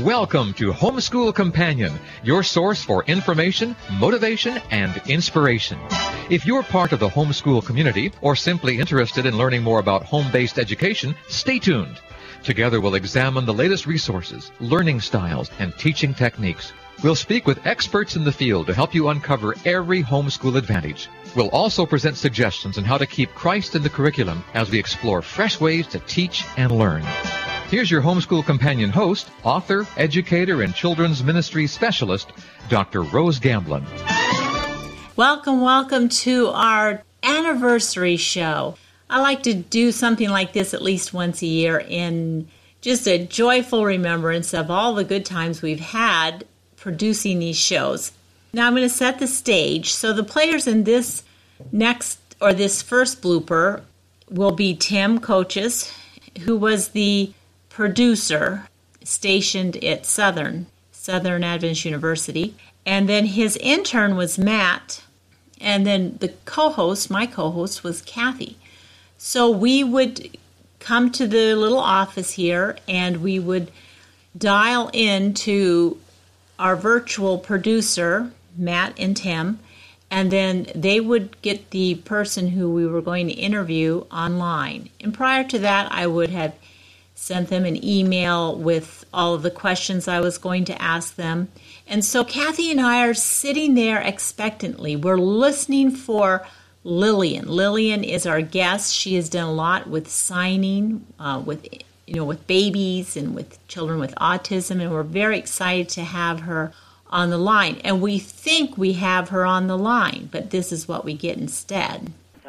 Welcome to Homeschool Companion, your source for information, motivation, and inspiration. If you're part of the homeschool community or simply interested in learning more about home-based education, stay tuned. Together we'll examine the latest resources, learning styles, and teaching techniques. We'll speak with experts in the field to help you uncover every homeschool advantage. We'll also present suggestions on how to keep Christ in the curriculum as we explore fresh ways to teach and learn. Here's your Homeschool Companion host, author, educator, and children's ministry specialist, Dr. Rose Gamblin. Welcome to our anniversary show. I like to do something like this at least once a year in just a joyful remembrance of all the good times we've had producing these shows. Now I'm going to set the stage. So the players in this first blooper will be Tim Coaches, who was the producer stationed at Southern Adventist University. And then his intern was Matt. And then my co-host was Kathy. So we would come to the little office here and we would dial into our virtual producer, Matt and Tim, and then they would get the person who we were going to interview online. And prior to that, I would have sent them an email with all of the questions I was going to ask them. And so Kathy and I are sitting there expectantly. We're listening for Lillian. Lillian is our guest. She has done a lot with signing, with babies and with children with autism, and we're very excited to have her on the line. And we think we have her on the line, but this is what we get instead.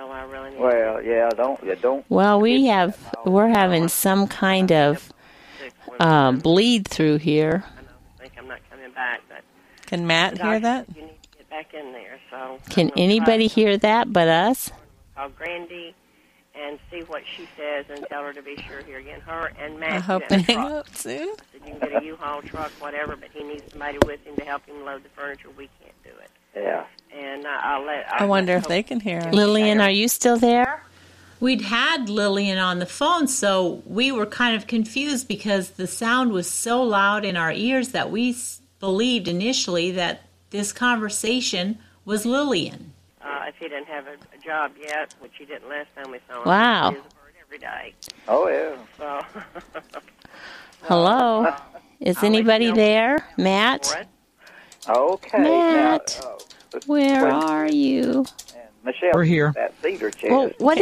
Well, we're having some kind of bleed through here. I'm not coming back, but can Matt hear that? You need to get back in there. So can anybody hear that but us? Call Grandy and see what she says and tell her to be sure here again. Her and Matt. I hope they hang up soon. I said you can get a U-Haul truck, whatever, but he needs somebody with him to help him load the furniture. We can't do it. Yeah. And I wonder if they can hear us. Lillian, are you still there? We'd had Lillian on the phone, so we were kind of confused because the sound was so loud in our ears that we believed initially that this conversation was Lillian. If he didn't have a job yet, which he didn't last time we saw him, wow. he was a bird every day. Oh, yeah. So. Hello? Is anybody there? Matt? Okay. Matt, now, where are you? Michelle, we're here. That cedar chair. Well,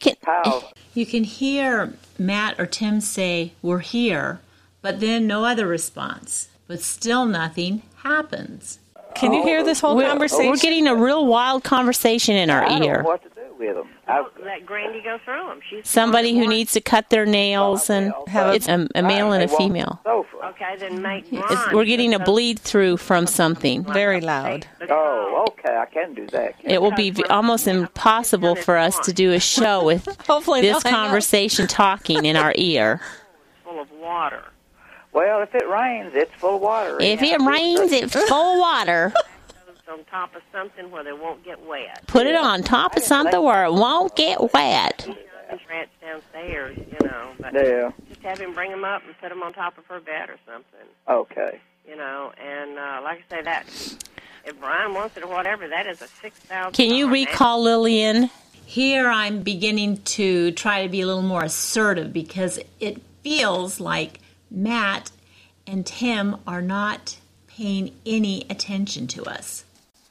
You can hear Matt or Tim say, "We're here," but then no other response. But still nothing happens. Can you hear this whole conversation? We're getting a real wild conversation in our I don't ear. know what to do with them. Let Grandy go through them. Somebody who needs to cut their nails, and it's a male and a female. Okay, then make Brian. We're getting a bleed through from something. Very loud. Oh, okay, I can do that. It will be almost impossible for us to do a show with this conversation talking in our ear. Full of water. Well, if it rains, it's full of water. If it rains, it's full of water. On top of something where they won't get wet. Put it on top of something where it won't get wet. Rats downstairs, but just have him bring them up and put them on top of her bed or something. Okay. And like I say, that if Brian wants it or whatever, that is a $6,000. Can you recall Lillian? Here I'm beginning to try to be a little more assertive because it feels like Matt and Tim are not paying any attention to us.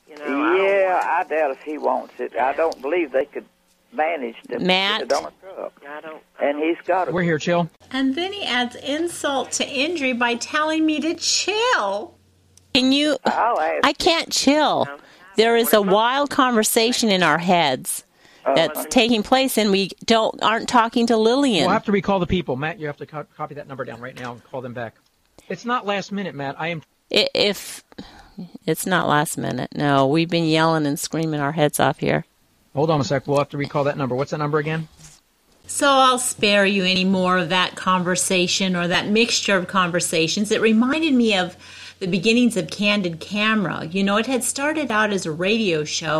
I doubt if he wants it. I don't believe they could manage to Matt. put it on a truck. I don't. And he's got it. We're here, chill. And then he adds insult to injury by telling me to chill. Can you? I can't chill. There is a wild conversation in our heads that's taking place, and we aren't talking to Lillian. We'll have to recall the people. Matt, you have to copy that number down right now and call them back. It's not last minute, Matt. If it's not last minute, no. We've been yelling and screaming our heads off here. Hold on a sec. We'll have to recall that number. What's that number again? So I'll spare you any more of that conversation or that mixture of conversations. It reminded me of the beginnings of Candid Camera. It had started out as a radio show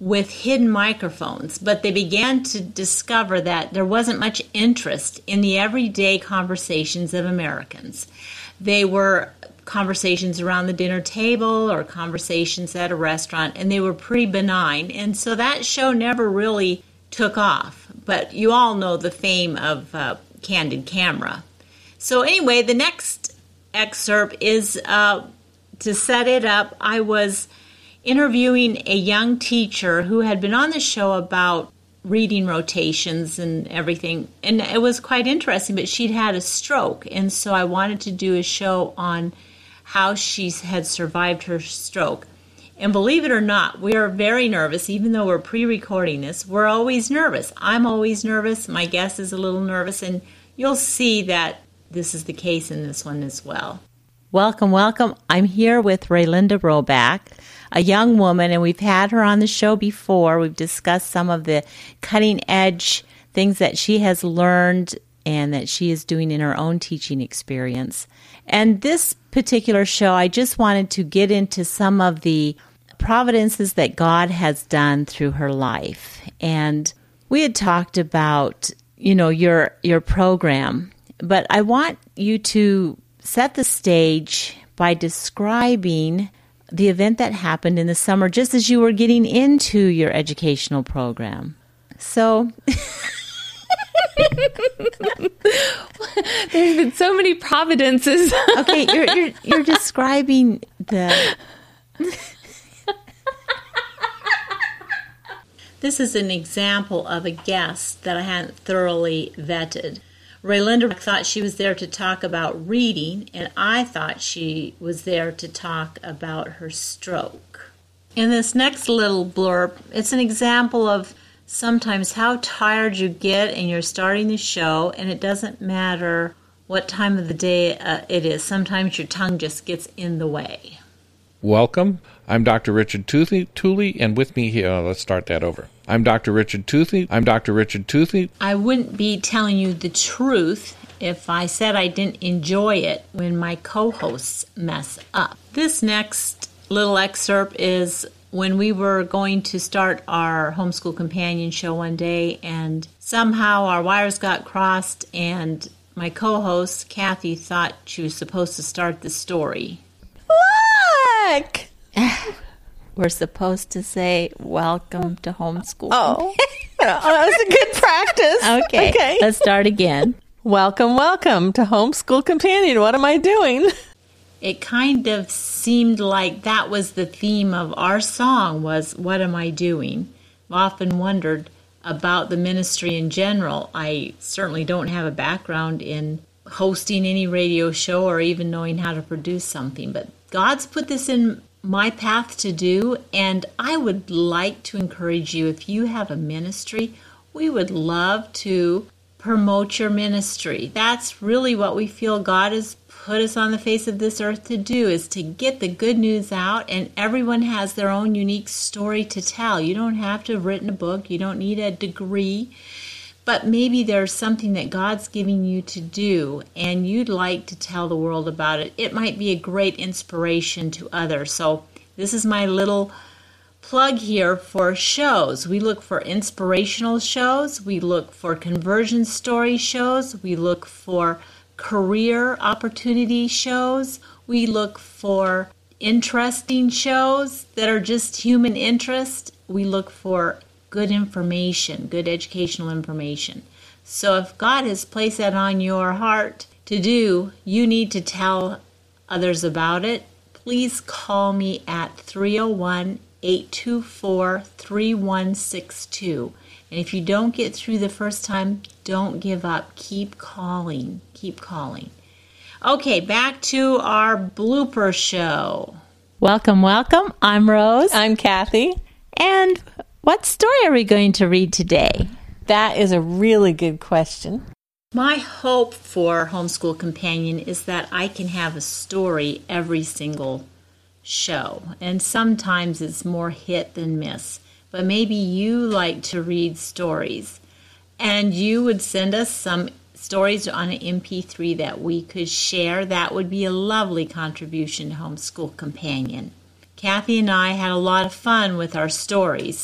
with hidden microphones, but they began to discover that there wasn't much interest in the everyday conversations of Americans. They were conversations around the dinner table or conversations at a restaurant, and they were pretty benign. And so that show never really took off. But you all know the fame of Candid Camera. So anyway, the next excerpt is to set it up. I was interviewing a young teacher who had been on the show about reading rotations and everything, and it was quite interesting, but she'd had a stroke, and so I wanted to do a show on how she had survived her stroke. And believe it or not, we are very nervous, even though we're pre-recording this. We're always nervous. I'm always nervous. My guest is a little nervous, and you'll see that this is the case in this one as well. Welcome, welcome. I'm here with Raylinda Roback, a young woman, and we've had her on the show before. We've discussed some of the cutting-edge things that she has learned and that she is doing in her own teaching experience. And this particular show, I just wanted to get into some of the providences that God has done through her life. And we had talked about, your program, but I want you to set the stage by describing the event that happened in the summer just as you were getting into your educational program. So there's been so many providences. Okay, you're describing the This is an example of a guest that I hadn't thoroughly vetted. Raylinda thought she was there to talk about reading, and I thought she was there to talk about her stroke. In this next little blurb, it's an example of sometimes how tired you get and you're starting the show, and it doesn't matter what time of the day it is. Sometimes your tongue just gets in the way. Welcome. I'm Dr. Richard Tooley, and with me here, let's start that over. I'm Dr. Richard Tooley. I wouldn't be telling you the truth if I said I didn't enjoy it when my co-hosts mess up. This next little excerpt is when we were going to start our Homeschool Companion show one day, and somehow our wires got crossed, and my co-host, Kathy, thought she was supposed to start the story. Look! We're supposed to say, welcome to homeschool. Oh, that was a good practice. Okay, let's start again. Welcome to Homeschool Companion. What am I doing? It kind of seemed like that was the theme of our song, was what am I doing? I've often wondered about the ministry in general. I certainly don't have a background in hosting any radio show or even knowing how to produce something, but God's put this in my path to do, and I would like to encourage you, if you have a ministry, we would love to promote your ministry. That's really what we feel God has put us on the face of this earth to do, is to get the good news out, and everyone has their own unique story to tell. You don't have to have written a book, you don't need a degree, but maybe there's something that God's giving you to do and you'd like to tell the world about it. It might be a great inspiration to others. So this is my little plug here for shows. We look for inspirational shows. We look for conversion story shows. We look for career opportunity shows. We look for interesting shows that are just human interest. We look for good information, good educational information. So if God has placed that on your heart to do, you need to tell others about it. Please call me at 301-824-3162. And if you don't get through the first time, don't give up. Keep calling. Keep calling. Okay, back to our blooper show. Welcome. I'm Rose. I'm Kathy. And what story are we going to read today? That is a really good question. My hope for Homeschool Companion is that I can have a story every single show. And sometimes it's more hit than miss. But maybe you like to read stories. And you would send us some stories on an MP3 that we could share. That would be a lovely contribution to Homeschool Companion. Kathy and I had a lot of fun with our stories.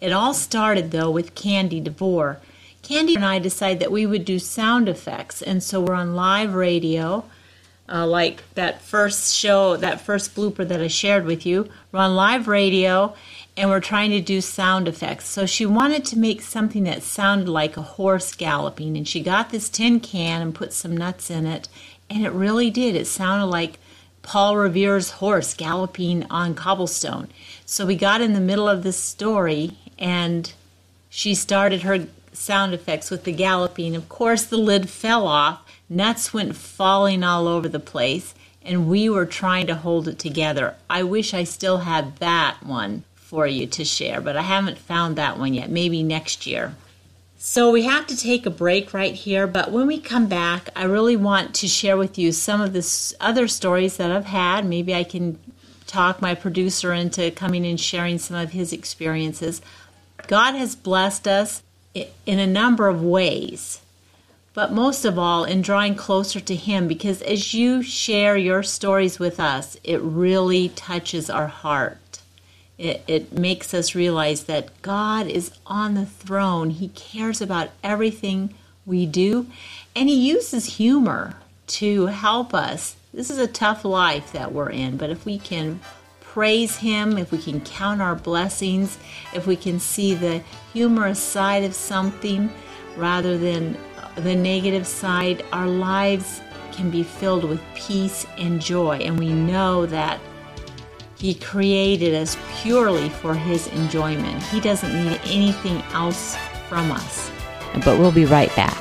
It all started, though, with Candy DeVore. Candy and I decided that we would do sound effects, and so we're on live radio, like that first show, that first blooper that I shared with you. We're on live radio, and we're trying to do sound effects. So she wanted to make something that sounded like a horse galloping, and she got this tin can and put some nuts in it, and it really did. It sounded like Paul Revere's horse galloping on cobblestone. So we got in the middle of this story, and she started her sound effects with the galloping. Of course, the lid fell off. Nuts went falling all over the place, and we were trying to hold it together. I wish I still had that one for you to share, but I haven't found that one yet. Maybe next year. So we have to take a break right here, but when we come back, I really want to share with you some of the other stories that I've had. Maybe I can talk my producer into coming and sharing some of his experiences. God has blessed us in a number of ways, but most of all in drawing closer to Him, because as you share your stories with us, it really touches our heart. It makes us realize that God is on the throne. He cares about everything we do, and He uses humor to help us. This is a tough life that we're in, but if we can praise Him, if we can count our blessings, if we can see the humorous side of something rather than the negative side, our lives can be filled with peace and joy. And we know that He created us purely for His enjoyment. He doesn't need anything else from us. But we'll be right back.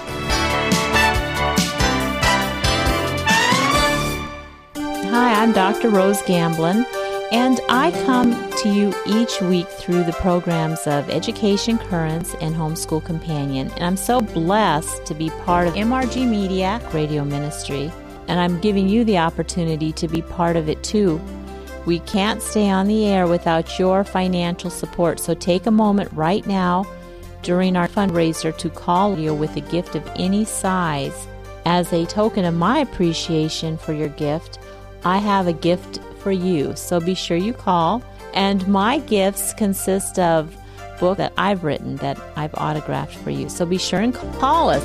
Hi, I'm Dr. Rose Gamblin, and I come to you each week through the programs of Education Currents and Homeschool Companion. And I'm so blessed to be part of MRG Media Radio Ministry, and I'm giving you the opportunity to be part of it too. We can't stay on the air without your financial support, so take a moment right now during our fundraiser to call you with a gift of any size. As a token of my appreciation for your gift, I have a gift for you, so be sure you call. And my gifts consist of books that I've written that I've autographed for you. So be sure and call us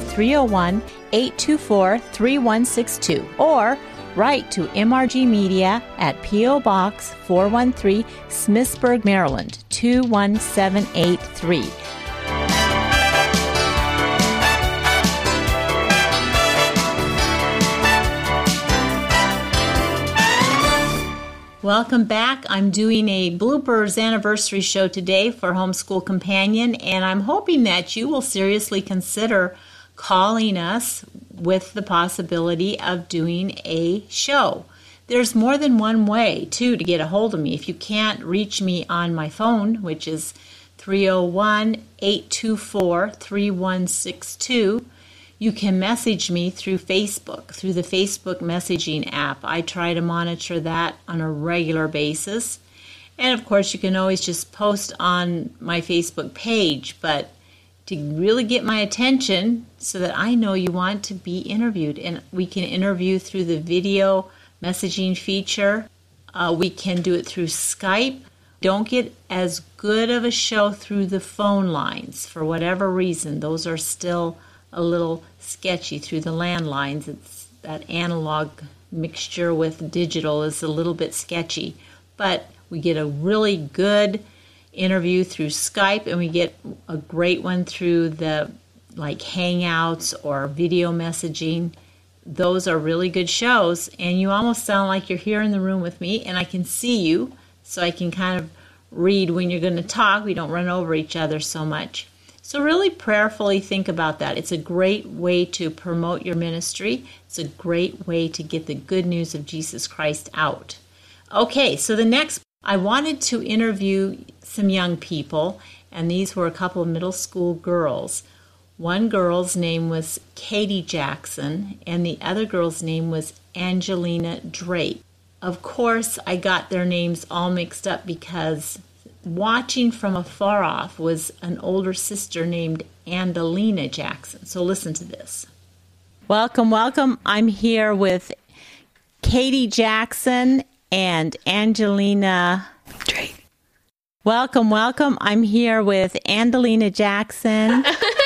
301-824-3162 or write to MRG Media at P.O. Box 413, Smithsburg, Maryland 21783. Welcome back. I'm doing a bloopers anniversary show today for Homeschool Companion, and I'm hoping that you will seriously consider calling us with the possibility of doing a show. There's more than one way, too, to get a hold of me. If you can't reach me on my phone, which is 301-824-3162, you can message me through Facebook, through the Facebook messaging app. I try to monitor that on a regular basis. And, of course, you can always just post on my Facebook page, but to really get my attention so that I know you want to be interviewed. And we can interview through the video messaging feature. We can do it through Skype. Don't get as good of a show through the phone lines for whatever reason. Those are still a little sketchy through the landlines. It's that analog mixture with digital is a little bit sketchy. But we get a really good interview through Skype, and we get a great one through the like Hangouts or video messaging. Those are really good shows, and you almost sound like you're here in the room with me, and I can see you, so I can kind of read when you're going to talk. We don't run over each other so much. So really prayerfully think about that. It's a great way to promote your ministry. It's a great way to get the good news of Jesus Christ out. Okay, so the next, I wanted to interview some young people, and these were a couple of middle school girls. One girl's name was Katie Jackson, and the other girl's name was Angelina Drake. Of course, I got their names all mixed up because watching from afar off was an older sister named Andalina Jackson. So listen to this. Welcome, welcome. I'm here with Katie Jackson and Angelina Drake. Welcome, welcome. I'm here with Andalina Jackson.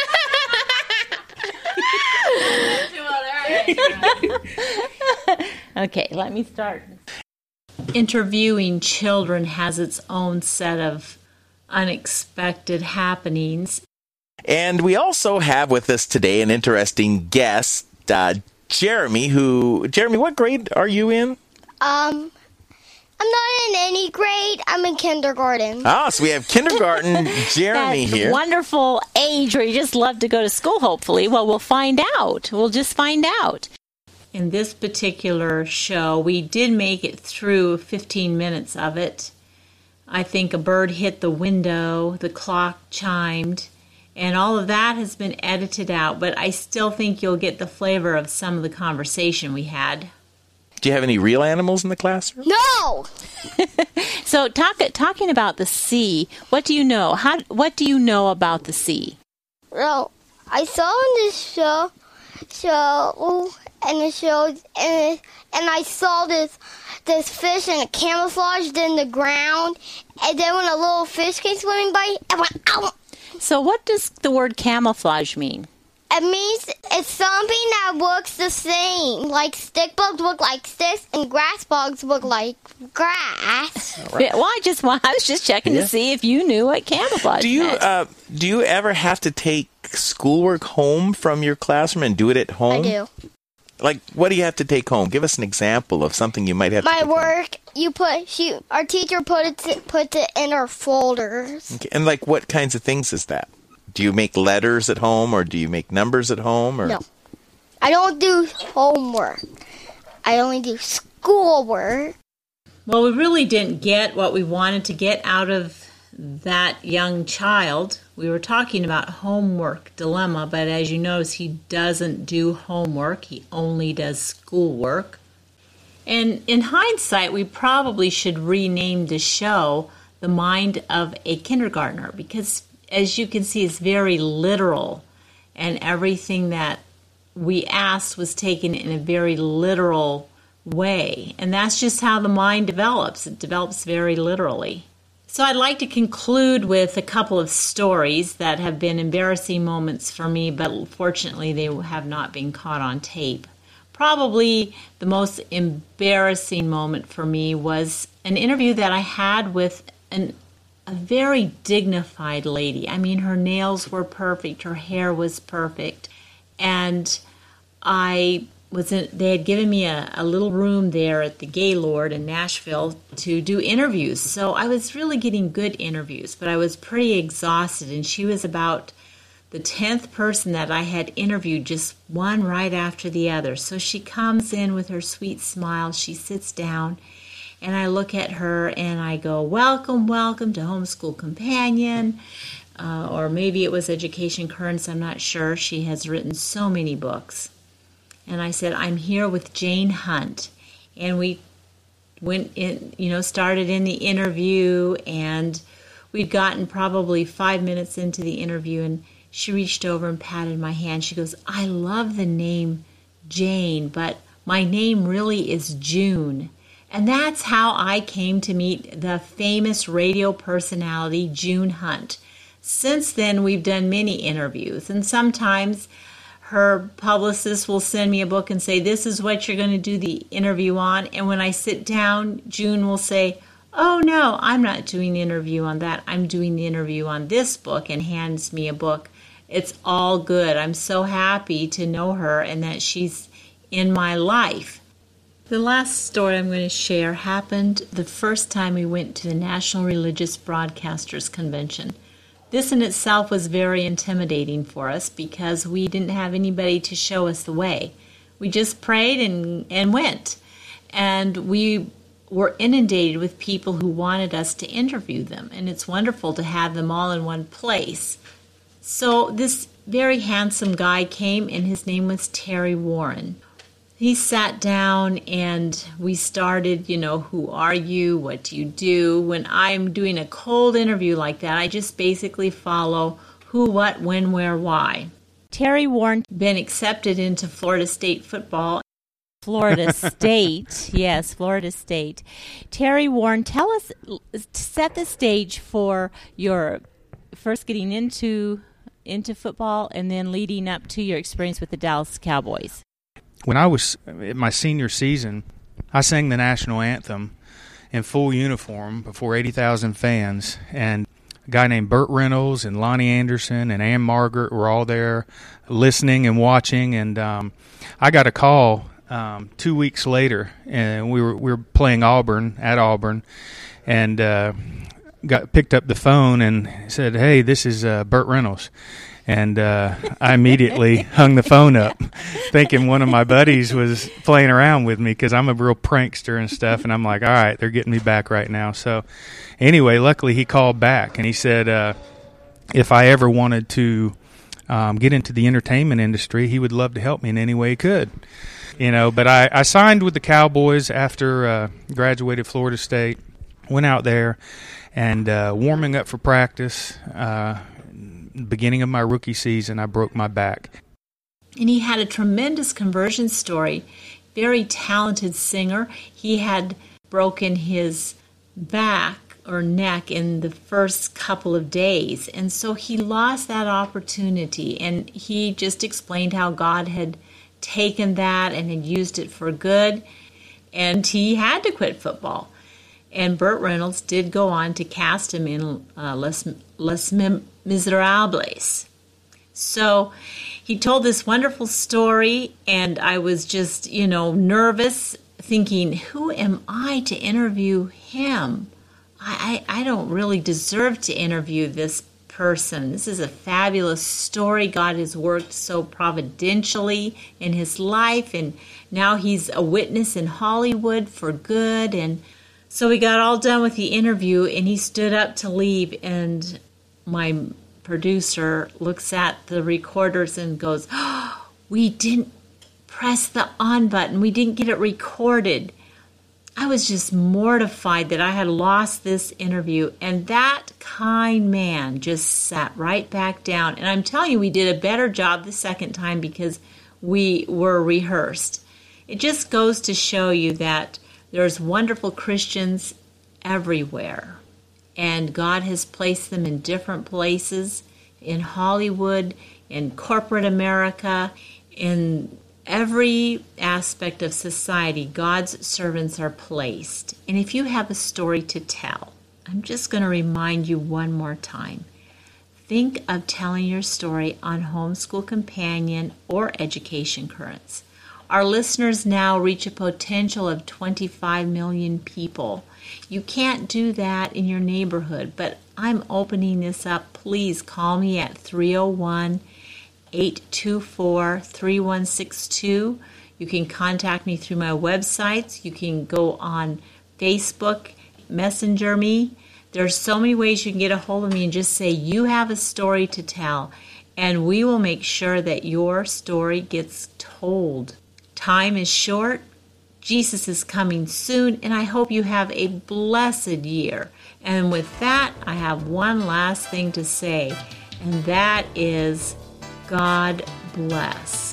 Okay, let me start. Interviewing children has its own set of unexpected happenings. And we also have with us today an interesting guest, Jeremy, Jeremy, what grade are you in? I'm not in any grade. I'm in kindergarten. So we have kindergarten Jeremy that here. Wonderful age where you just love to go to school, hopefully. Well, we'll find out. We'll just find out. In this particular show, we did make it through 15 minutes of it. I think a bird hit the window, the clock chimed, and all of that has been edited out, but I still think you'll get the flavor of some of the conversation we had. Do you have any real animals in the classroom? No! So talking about the sea, what do you know? What do you know about the sea? Well, I saw in this show, and I saw this fish and it camouflaged in the ground, and then when a little fish came swimming by, I went, ow! So what does the word camouflage mean? It means it's something that looks the same. Like stick bugs look like sticks, and grass bugs look like grass. Right. Well, I was just checking to see if you knew what camouflage meant. Do you ever have to take schoolwork home from your classroom and do it at home? I do. Like, what do you have to take home? Give us an example of something you might have to take work, home. Our teacher puts it in our folders. Okay. And, like, what kinds of things is that? Do you make letters at home, or do you make numbers at home? Or? No. I don't do homework. I only do schoolwork. Well, we really didn't get what we wanted to get out of that young child. We were talking about homework dilemma, but as you notice, he doesn't do homework. He only does schoolwork. And in hindsight, we probably should rename the show The Mind of a Kindergartner, because as you can see, it's very literal, and everything that we asked was taken in a very literal way. And that's just how the mind develops. It develops very literally. So I'd like to conclude with a couple of stories that have been embarrassing moments for me, but fortunately they have not been caught on tape. Probably the most embarrassing moment for me was an interview that I had with a very dignified lady. I mean, her nails were perfect, her hair was perfect, and they had given me a little room there at the Gaylord in Nashville to do interviews. So I was really getting good interviews, but I was pretty exhausted, and she was about the 10th person that I had interviewed, just one right after the other. So she comes in with her sweet smile, she sits down, and I look at her and I go, welcome, welcome to Homeschool Companion, or maybe it was Education Currents, I'm not sure. She has written so many books. And I said, I'm here with Jane Hunt. And we went in, started in the interview, and we'd gotten probably 5 minutes into the interview, and she reached over and patted my hand. She goes, I love the name Jane, but my name really is June. And that's how I came to meet the famous radio personality, June Hunt. Since then, we've done many interviews, and sometimes her publicist will send me a book and say, this is what you're going to do the interview on. And when I sit down, June will say, oh, no, I'm not doing the interview on that. I'm doing the interview on this book, and hands me a book. It's all good. I'm so happy to know her and that she's in my life. The last story I'm going to share happened the first time we went to the National Religious Broadcasters Convention. This in itself was very intimidating for us because we didn't have anybody to show us the way. We just prayed and went. And we were inundated with people who wanted us to interview them. And it's wonderful to have them all in one place. So this very handsome guy came, and his name was Terry Warren. He sat down and we started, who are you? What do you do? When I'm doing a cold interview like that, I just basically follow who, what, when, where, why. Terry Warren been accepted into Florida State football. Florida State. Yes, Florida State. Terry Warren, tell us, set the stage for your first getting into football and then leading up to your experience with the Dallas Cowboys. When I was in my senior season, I sang the national anthem in full uniform before 80,000 fans, and a guy named Burt Reynolds and Lonnie Anderson and Ann Margaret were all there listening and watching, and I got a call 2 weeks later, and we were playing at Auburn, and picked up the phone and said, "Hey, this is Burt Reynolds." And I immediately hung the phone up, thinking one of my buddies was playing around with me because I'm a real prankster and stuff. And I'm like, all right, they're getting me back right now. So anyway, luckily he called back, and he said if I ever wanted to get into the entertainment industry, he would love to help me in any way he could. But I signed with the Cowboys after graduated Florida State, went out there, and warming up for practice, beginning of my rookie season, I broke my back. And he had a tremendous conversion story, very talented singer. He had broken his back or neck in the first couple of days, and so he lost that opportunity, and he just explained how God had taken that and had used it for good, and he had to quit football. And Burt Reynolds did go on to cast him in Les Miserables. So he told this wonderful story, and I was just, nervous, thinking, who am I to interview him? I don't really deserve to interview this person. This is a fabulous story. God has worked so providentially in his life, and now he's a witness in Hollywood for good. And so we got all done with the interview, and he stood up to leave, and my producer looks at the recorders and goes, "Oh, we didn't press the on button. We didn't get it recorded." I was just mortified that I had lost this interview, and that kind man just sat right back down. And I'm telling you, we did a better job the second time because we were rehearsed. It just goes to show you that there's wonderful Christians everywhere, and God has placed them in different places, in Hollywood, in corporate America, in every aspect of society. God's servants are placed. And if you have a story to tell, I'm just going to remind you one more time. Think of telling your story on Homeschool Companion or Education Currents. Our listeners now reach a potential of 25 million people. You can't do that in your neighborhood, but I'm opening this up. Please call me at 301-824-3162. You can contact me through my websites. You can go on Facebook, messenger me. There's so many ways you can get a hold of me and just say you have a story to tell, and we will make sure that your story gets told. Time is short. Jesus is coming soon, and I hope you have a blessed year. And with that, I have one last thing to say, and that is God bless.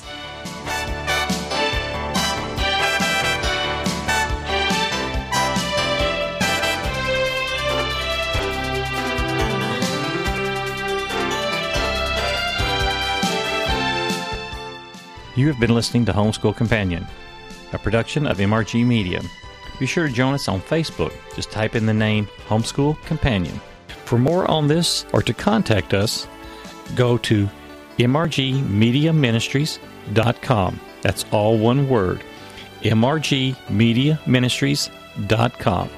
You have been listening to Homeschool Companion, a production of MRG Media. Be sure to join us on Facebook. Just type in the name Homeschool Companion. For more on this or to contact us, go to mrgmediaministries.com. That's all one word, mrgmediaministries.com.